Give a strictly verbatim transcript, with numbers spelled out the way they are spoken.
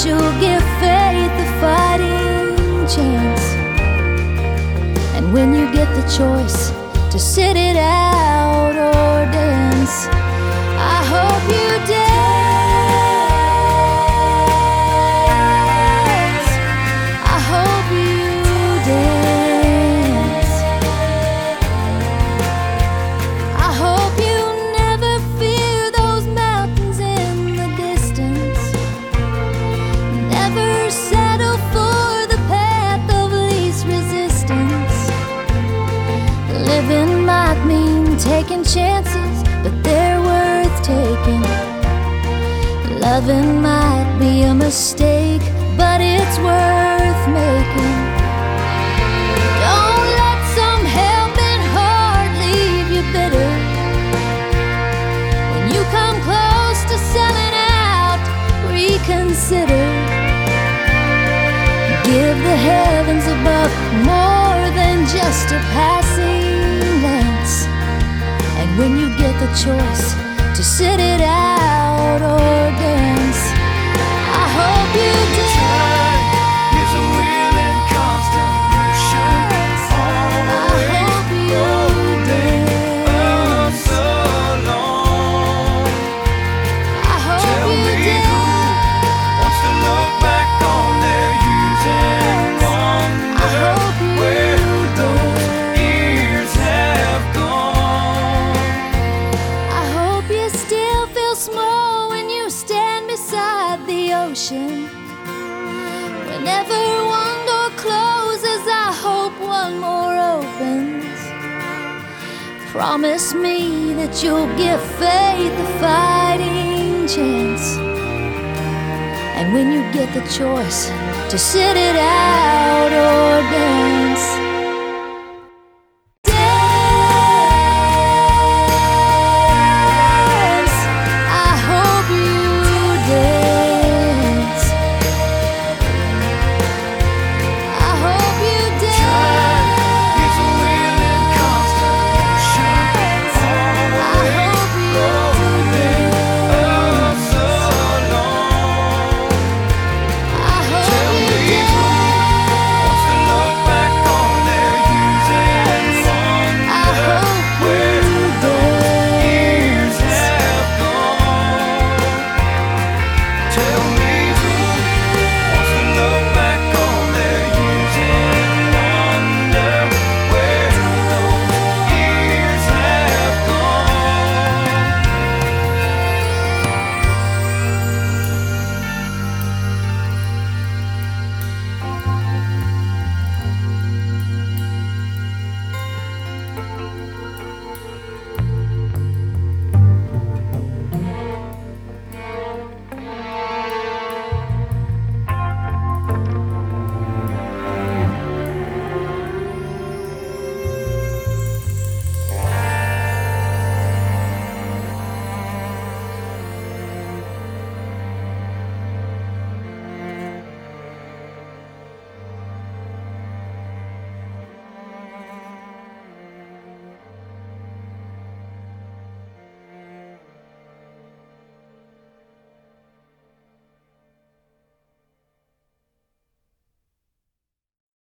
that you'll give faith a fighting chance. And when you get the choice to sit it out or dance, I hope you dance. I hope you dance. I hope you never fear those mountains in the distance. Never settle for the path of least resistance. Living might mean taking chances, but they're worth taking. Loving might be a mistake, but it's worth making. Don't let some helping heart leave you bitter. When you come close to selling out, reconsider. Give the heavens above more than just a passing glance. And when you get the choice to sit it out or dance, I hope you dance. Is a wheel in constant motion, always rolling us along. I hope Tell you me dance. who wants to look back on their years and I hope wonder you where those dance. years have gone. I hope you still feel small when you stand beside the ocean. Whenever one door closes, I hope one more opens. Promise me that you'll give faith a fighting chance. And when you get the choice to sit it out or dance,